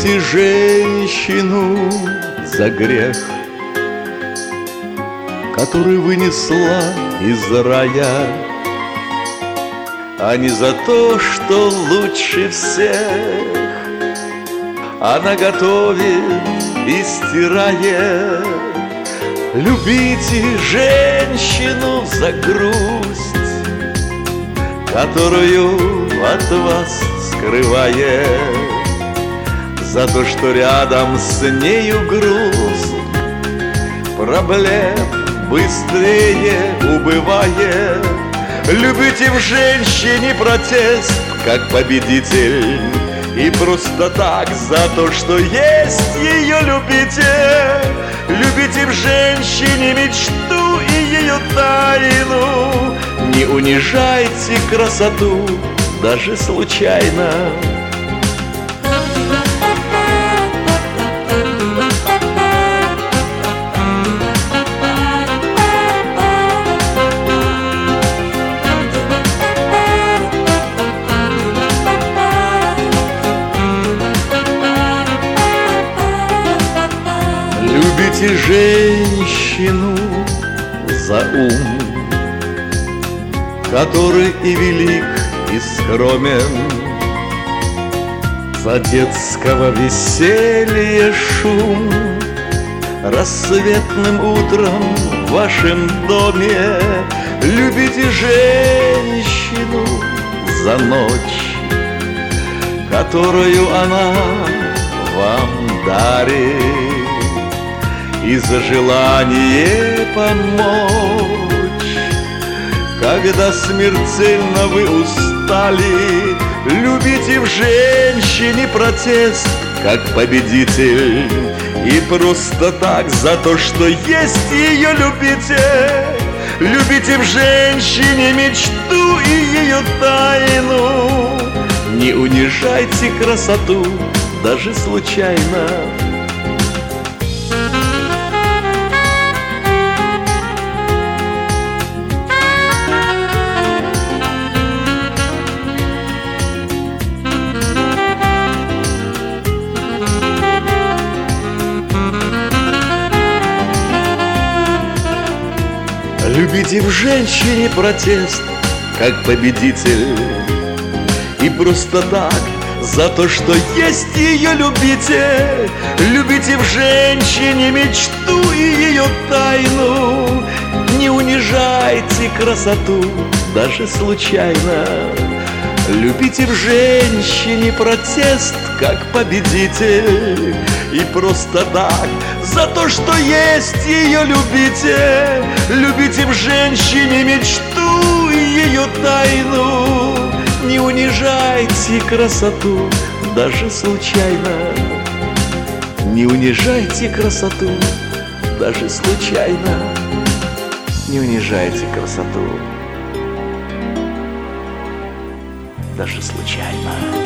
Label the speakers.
Speaker 1: Любите женщину за грех, который вынесла из рая, а не за то, что лучше всех она готовит и стирает. Любите женщину за грусть, которую от вас скрывает, за то, что рядом с нею груз проблем быстрее убывает. Любите в женщине протест, как победитель, и просто так за то, что есть ее любите. Любите в женщине мечту и ее тайну. Не унижайте красоту даже случайно. Любите женщину за ум, который и велик, и скромен, за детского веселья шум, рассветным утром в вашем доме. Любите женщину за ночь, которую она вам дарит, и за желание помочь, когда смертельно вы устали. Любите в женщине протест, как победитель, и просто так за то, что есть ее любите. Любите в женщине мечту и ее тайну. Не унижайте красоту даже случайно. Любите в женщине протест, как победитель, и просто так за то, что есть ее любите. Любите в женщине мечту и ее тайну. Не унижайте красоту даже случайно. Любите в женщине протест, как победитель, и просто так за то, что есть ее любите. Любите в женщине мечту и ее тайну. Не унижайте красоту даже случайно. Не унижайте красоту даже случайно. Не унижайте красоту даже случайно.